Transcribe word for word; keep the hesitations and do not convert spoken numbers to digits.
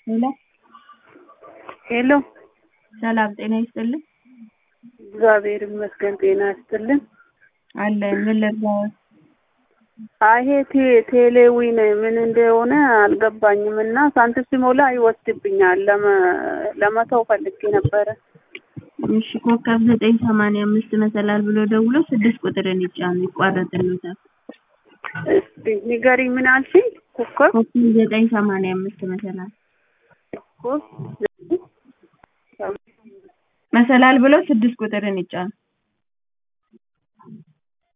ሄሎ ሄሎ ሰላም ጤና ይስጥልኝ። እግዚአብሔር ይመስገን ጤና ይስጥልኝ። አለ ምን ልርዳው? አይ ቴ ቴሌዊን ምን እንደሆነ አልገባኝም እና ሳንቲም ሲሞላ ይወስድብኛል። ለመ ለመተው ፈልጌ ነበረ። እሺ ኮከብ ዘጠኝ ሰማንያ አምስት መሰላል ብሎ ደውሎ ስድስት ቁጥርን ይጫኑ ይቋረጥልዎታል። እስቲ ንገሪኝ ምን አልሽኝ? ኮከብ ኮከብ ዘጠኝ ሰማንያ አምስት መሰላል ኮከብ መሰላል ብሎ ስድስት ቁጥርን ይጫኑ።